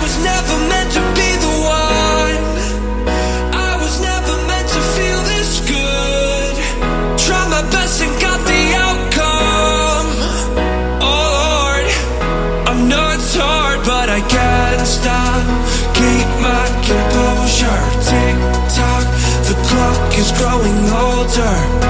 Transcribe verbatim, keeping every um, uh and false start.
was never meant to be the one. I was never meant to feel this good. Tried my best and got the outcome. Oh Lord, I know it's hard, but I can't stop. Keep my composure. Tick tock, the clock is growing older.